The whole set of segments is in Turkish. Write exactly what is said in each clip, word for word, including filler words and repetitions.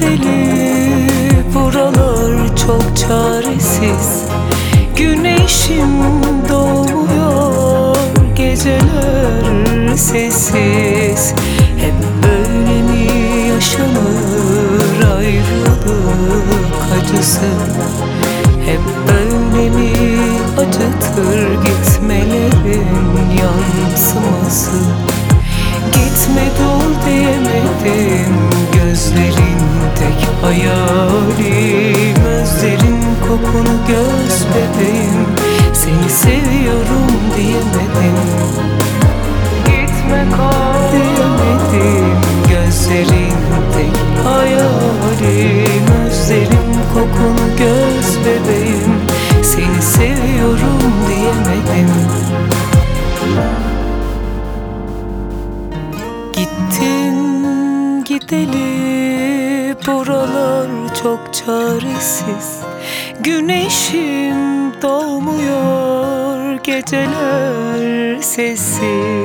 gideli buralar çok çaresiz. Güneşim doğmuyor, geceler sessiz. Hep böyle mi yaşanır ayrılık acısı? Hep böyle mi acıtır gitmelerin yansıması? Gitme dur diyemedim, gözlerin tek hayalim. Özlerin kokunu göz bebeğim, seni seviyorum diyemedim. Gitme kal diyemedim, gözlerin tek hayalim. Özlerin kokunu göz bebeğim, seni seviyorum diyemedim. Gittin gideli buralar çok çaresiz. Güneşim doğmuyor, geceler sessiz.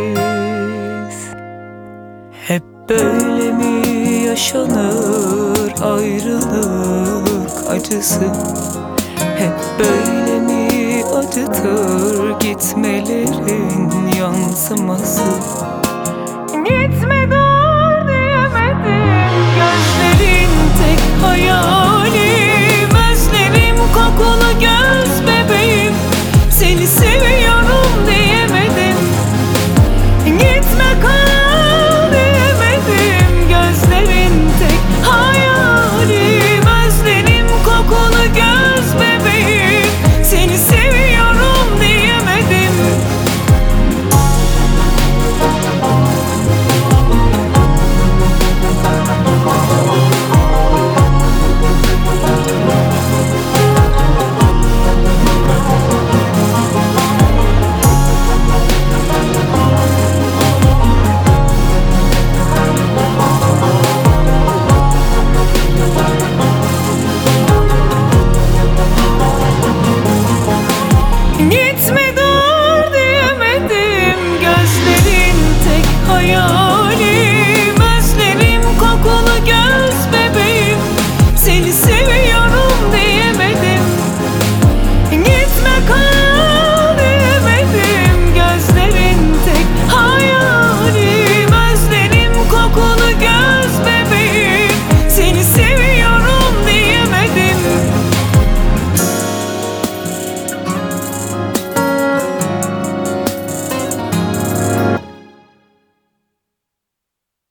Hep böyle mi yaşanır ayrılık acısı? Hep böyle mi acıtır gitmelerin yansıması? Gitme